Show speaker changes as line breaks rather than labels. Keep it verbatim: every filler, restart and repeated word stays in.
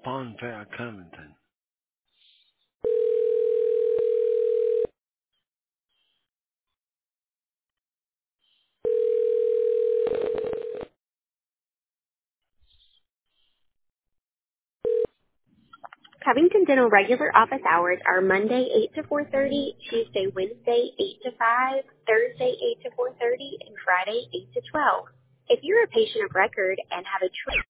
Pond Fair, Covington.
Covington Dental regular office hours are Monday eight to four thirty, Tuesday, Wednesday eight to five, Thursday eight to four thirty, and Friday eight to twelve. If you're a patient of record and have a treatment